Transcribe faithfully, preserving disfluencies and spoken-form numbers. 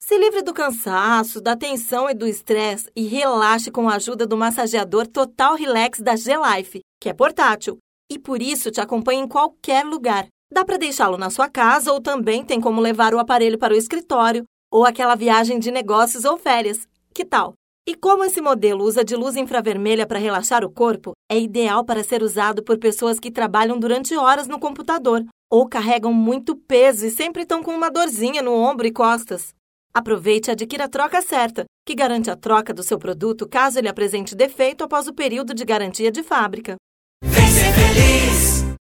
Se livre do cansaço, da tensão e do estresse e relaxe com a ajuda do massageador Total Relax da G-Life, que é portátil e por isso te acompanha em qualquer lugar. Dá para deixá-lo na sua casa ou também tem como levar o aparelho para o escritório ou aquela viagem de negócios ou férias. Que tal? E como esse modelo usa de luz infravermelha para relaxar o corpo, é ideal para ser usado por pessoas que trabalham durante horas no computador ou carregam muito peso e sempre estão com uma dorzinha no ombro e costas. Aproveite e adquira a troca certa, que garante a troca do seu produto caso ele apresente defeito após o período de garantia de fábrica. Vem ser feliz!